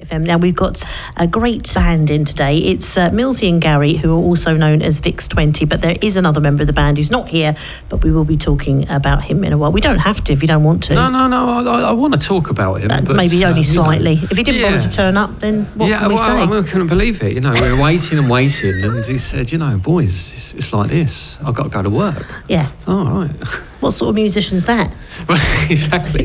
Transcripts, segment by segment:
FM. Now, we've got a great band in today. It's Millsy and Gary, who are also known as VIX20, but there is another member of the band who's not here, but we will be talking about him in a while. We don't have to if you don't want to. No, I want to talk about him. But, maybe only slightly. If he didn't bother to turn up, then what can we say? I couldn't believe it. We were waiting, and he said, boys, it's like this. I've got to go to work. Yeah. All right. What sort of musician's that? Exactly.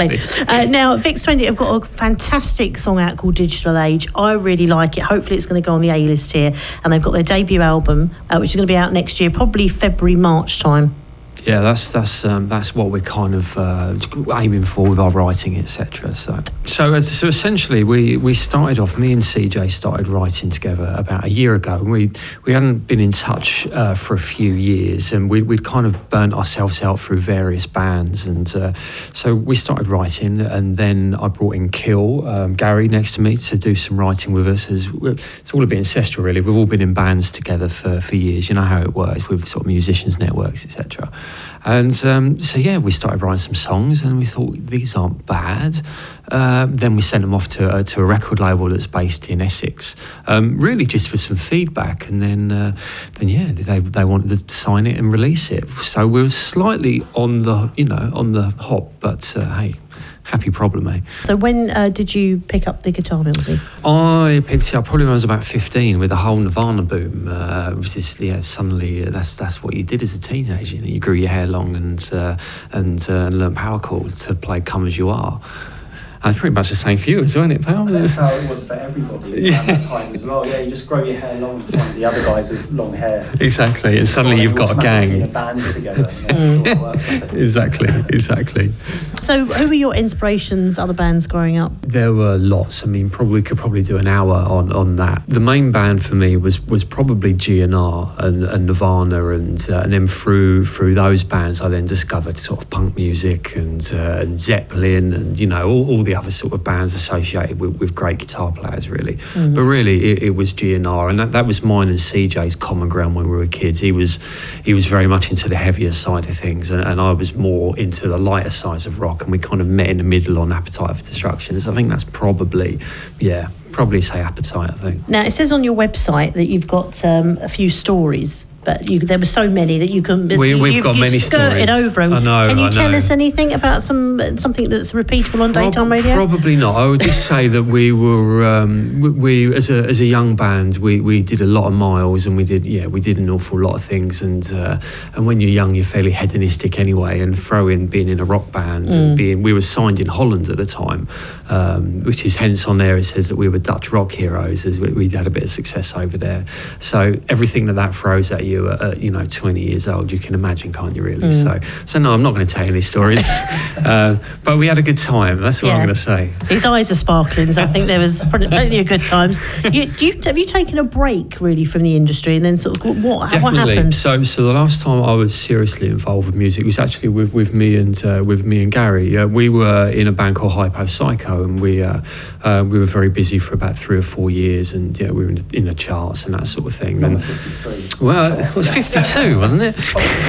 Now, VIX20 have got a fantastic song out called Digital Age. I really like it. Hopefully it's going to go on the A-list here. And they've got their debut album, which is going to be out next year, probably February, March time. Yeah, that's what we're kind of aiming for with our writing, etc. So essentially, we started off. Me and CJ started writing together about a year ago. We hadn't been in touch for a few years, and we'd kind of burnt ourselves out through various bands, and so we started writing. And then I brought in Kill, Gary, next to me to do some writing with us. It's all a bit ancestral, really. We've all been in bands together for years. You know how it works with sort of musicians networks, etc. And we started writing some songs, and we thought these aren't bad. Then we sent them off to a record label that's based in Essex, really just for some feedback. And then they wanted to sign it and release it. So we were slightly on the hop, but hey. Happy problem, eh? So when did you pick up the guitar, Millsy? I picked it up probably when I was about 15 with the whole Nirvana boom. Suddenly that's what you did as a teenager. You grew your hair long and learned power chords to play Come As You Are. And it's pretty much the same for you, wasn't it, pal? That's how it was for everybody at that time as well. Yeah, you just grow your hair long and find the other guys with long hair. Exactly, and suddenly you've got a gang. In a band together. Sort of works, I think. Exactly. So who were your inspirations, other bands growing up? There were lots. I mean, could probably do an hour on that. The main band for me was probably GNR and Nirvana, and then through those bands I then discovered sort of punk music and Zeppelin and all the other sort of bands associated with great guitar players, really. Mm-hmm. But really it was GNR, and that was mine and CJ's common ground when we were kids. He was very much into the heavier side of things, and I was more into the lighter sides of rock, and we kind of met in the middle on Appetite for Destruction. So I think that's probably say Appetite, I think. Now, it says on your website that you've got a few stories, but there were so many that you couldn't. We've got many skirted stories. over them. I know. Can you tell us anything about something that's repeatable on daytime radio? Probably not. I would just say that we were we as a young band we did a lot of miles, and we did an awful lot of things, and when you're young you're fairly hedonistic anyway, and throw in being in a rock band and we were signed in Holland at the time, which is hence on there it says that we were Dutch rock heroes, as we had a bit of success over there. So everything that throws at you at 20 years old, you can imagine, can't you, really? So no, I'm not going to tell you any stories, but we had a good time. That's what I'm going to say. His eyes are sparkling, so I think there was plenty of good times. Have you taken a break really from the industry, and then sort of what happened? So the last time I was seriously involved with music was actually with me and Gary. We were in a band called Hypo Psycho, and we were very busy for about 3 or 4 years, and we were in the charts and that sort of thing. Number 53. Well, it was 52, wasn't it?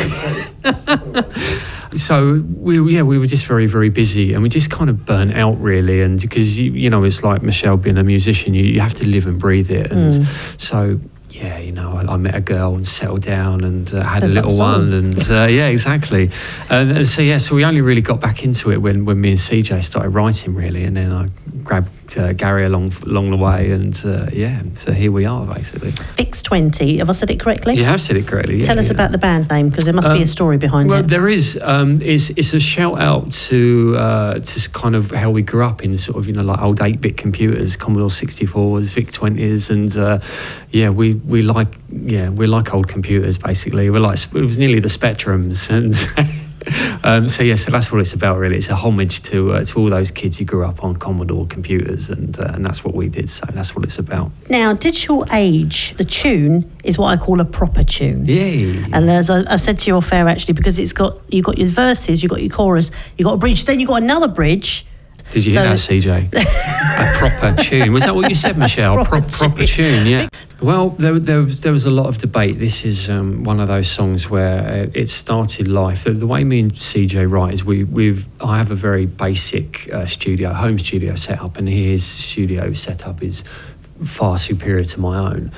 So we were just very, very busy, and we just kind of burnt out, really. And because it's like Michelle being a musician, you have to live and breathe it. And so I met a girl and settled down and had a little one, and exactly. And so we only really got back into it when me and CJ started writing, really, and then I grabbed Gary along the way, and so here we are, basically. VIX20, have I said it correctly? You have said it correctly. Tell us about the band name, because there must be a story behind it. Well, there is. It's a shout out to kind of how we grew up in sort of like old 8-bit computers, Commodore 64s, VIC-20s, and we like old computers, basically. It was nearly the Spectrums, and so that's what it's about, really. It's a homage to all those kids who grew up on Commodore computers, and that's what we did. So that's what it's about. Now, Digital Age, the tune is what I call a proper tune. Yay! And as I said to you off air, actually, because you've got your verses, you've got your chorus, you've got a bridge, then you've got another bridge. Did you hear that, CJ? A proper tune. Was that what you said, Michelle? Proper tune, yeah. Well, there was a lot of debate. This is one of those songs where it started life. The way me and CJ write is I have a very basic home studio set up, and his studio setup is far superior to my own.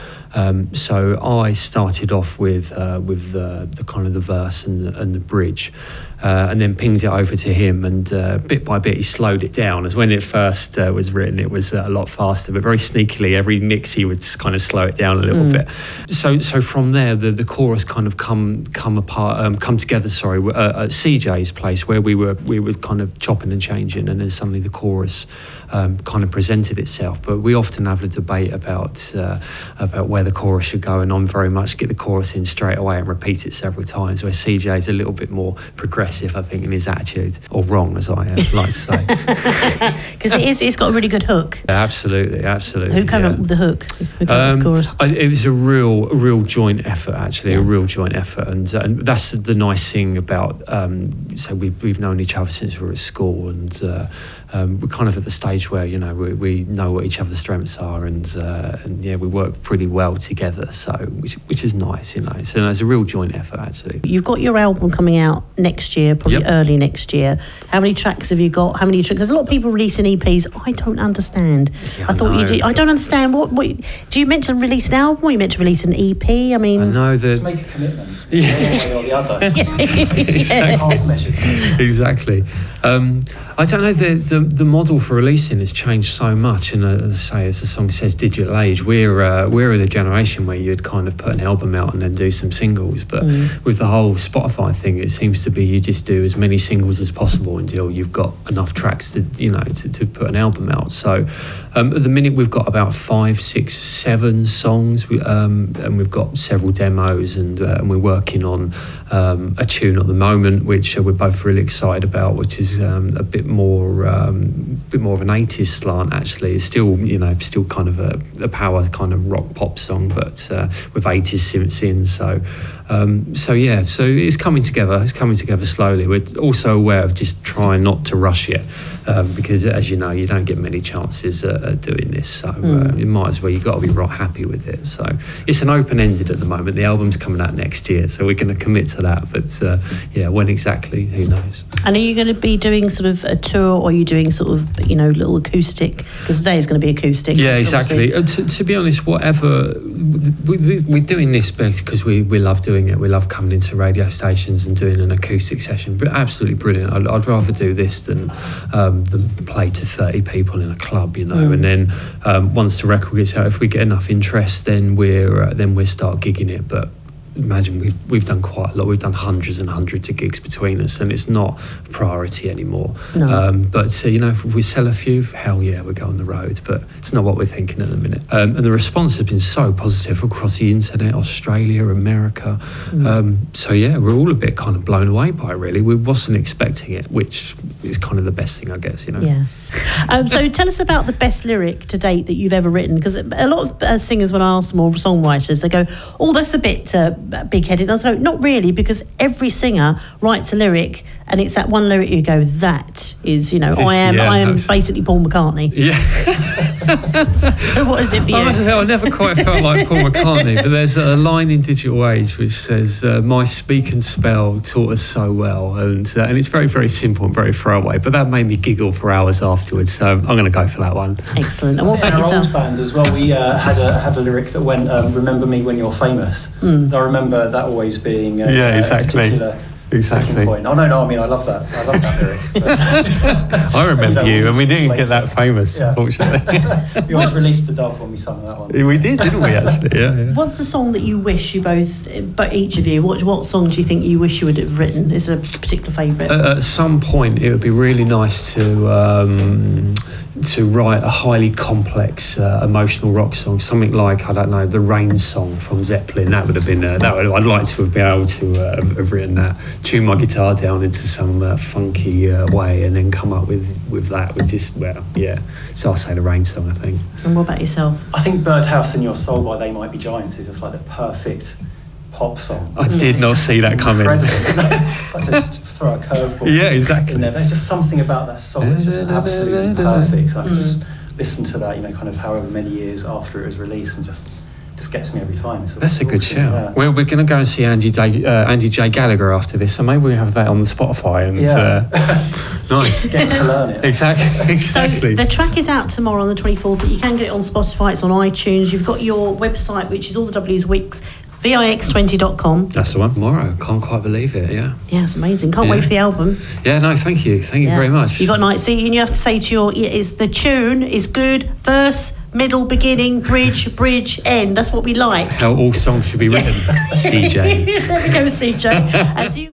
So I started off with the kind of the verse and the bridge, and then pinged it over to him, and bit by bit he slowed it down. As when it first was written, it was a lot faster, but very sneakily every mix he would kind of slow it down a little bit. So from there the chorus kind of come together. At CJ's place where we were kind of chopping and changing, and then suddenly the chorus kind of presented itself. But we often have a debate about where the chorus should go, and I'm very much get the chorus in straight away and repeat it several times, where CJ's a little bit more progressive, I think, in his attitude, or wrong, as I like to say. Because it's got a really good hook. Yeah, absolutely. Who came up with the hook? Who came up with the chorus? It was a real joint effort, actually, a real joint effort, and that's the nice thing about. So we've known each other since we were at school, and we're kind of at the stage where we know what each other's strengths are, and yeah, we work pretty well together. So which is nice, So it's a real joint effort, actually. You've got your album coming out next year, probably early next year. How many tracks have you got? How many? Because a lot of people releasing EPs. I don't understand. Yeah, I thought you did. I don't understand. What do you meant to release an album? Or you meant to release an EP? I mean, I know that. Just make a commitment. One way or the other. Half measures. Exactly. I don't know, the model for releasing has changed so much, and as the song says, digital age. We're in a generation where you'd kind of put an album out and then do some singles, but with the whole Spotify thing, it seems to be you just do as many singles as possible until you've got enough tracks to put an album out. So at the minute we've got about 5, 6, 7 songs, and we've got several demos, and we're working on a tune at the moment which we're both really excited about, which is a bit more of an 80s slant, actually. It's still kind of a power kind of rock pop song, but with 80s synths in. So it's coming together. It's coming together slowly. We're also aware of just trying not to rush it, because as you know, you don't get many chances at doing this. So you might as well. You've got to be right happy with it. So it's an open-ended at the moment. The album's coming out next year, so we're going to commit to that. But when exactly, who knows? And are you going to be doing sort of a tour, or are you doing sort of little acoustic? Because today is going to be acoustic. Yeah, exactly. To be honest, whatever we're doing this because we love doing it. We love coming into radio stations and doing an acoustic session. But absolutely brilliant. I'd rather do this than play to 30 people in a club, And then once the record gets out, if we get enough interest, then we'll start gigging it. But imagine we've done quite a lot. We've done hundreds and hundreds of gigs between us, and it's not a priority anymore. No. But if we sell a few, hell yeah, we'll go on the road. But it's not what we're thinking at the minute. And the response has been so positive across the internet, Australia, America. So yeah, we're all a bit kind of blown away by it, really. We wasn't expecting it, which is kind of the best thing, I guess. Yeah. So tell us about the best lyric to date that you've ever written, because a lot of singers, when I ask them, or songwriters, they go, "Oh, that's a bit big-headed." And I was like, not really, because every singer writes a lyric, and it's that one lyric you go, that is, I am basically Paul McCartney. Yeah. So what is it for you? I never quite felt like Paul McCartney, but there's a line in Digital Age which says, "My speak and spell taught us so well," and it's very, very simple and very throwaway, but that made me giggle for hours afterwards. So I'm going to go for that one. Excellent. And what about in our yourself? old band as well, we had a lyric that went, "Remember me when you're famous." I remember that always being a particular sticking point. Oh no, I mean I love that lyric. I remember you, and we didn't get that famous, unfortunately. We always released the dove when we sang that one. We did, didn't we? Actually, yeah. What's the song that you wish you but each of you, what song do you think you wish you would have written? Is there a particular favourite? At some point, it would be really nice to write a highly complex emotional rock song, something like, I don't know, the Rain song from Zeppelin. That would have been I'd like to have been able to have written that, tune my guitar down into some funky way, and then come up with that. So I'll say the Rain song, I think. And what about yourself? I think Birdhouse in Your Soul by They Might Be Giants is just like the perfect pop song. I did not see that coming. It's like to just throw a curveball. Yeah, exactly. In there. There's just something about that song that's just absolutely perfect. I just listen to that, kind of however many years after it was released, and just gets me every time. That's a good shout. Yeah. We're going to go and see Andy J. Gallagher after this, so maybe we have that on the Spotify. And nice. Get to learn it. Exactly. So the track is out tomorrow on the 24th, but you can get it on Spotify, it's on iTunes. You've got your website, which is all the W's Weeks, VIX20.com. That's the one. Tomorrow. Can't quite believe it, yeah. Yeah, it's amazing. Can't wait for the album. Yeah, no, thank you. Thank you very much. You've got night seat, and you have to say to the tune is good, verse, middle, beginning, bridge, end. That's what we like. How all songs should be written, CJ. There we go, CJ.